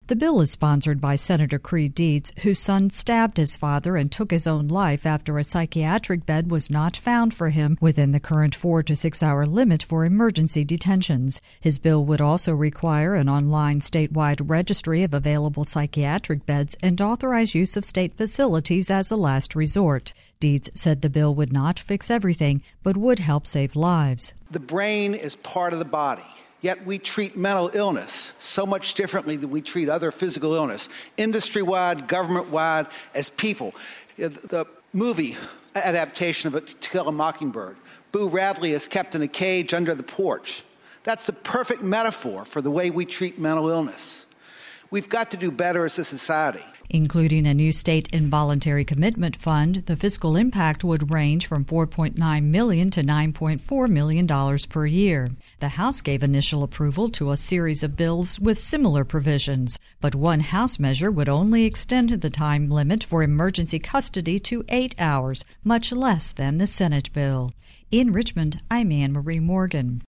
The bill is sponsored by Senator Creed Deeds, whose son stabbed his father and took his own life after a psychiatric bed was not found for him within the current 4 to 6 hour limit for emergency detentions. His bill would also require an online statewide registry of available psychiatric beds and authorize use of state facilities as a last resort. Deeds said the bill would not fix everything, but would help save lives. The brain is part of the body. Yet we treat mental illness so much differently than we treat other physical illness, industry-wide, government-wide, as people. The movie adaptation of To Kill a Mockingbird, Boo Radley is kept in a cage under the porch. That's the perfect metaphor for the way we treat mental illness. We've got to do better as a society. Including a new state involuntary commitment fund, the fiscal impact would range from $4.9 million to $9.4 million per year. The House gave initial approval to a series of bills with similar provisions, but one House measure would only extend the time limit for emergency custody to 8 hours, much less than the Senate bill. In Richmond, I'm Anne Marie Morgan.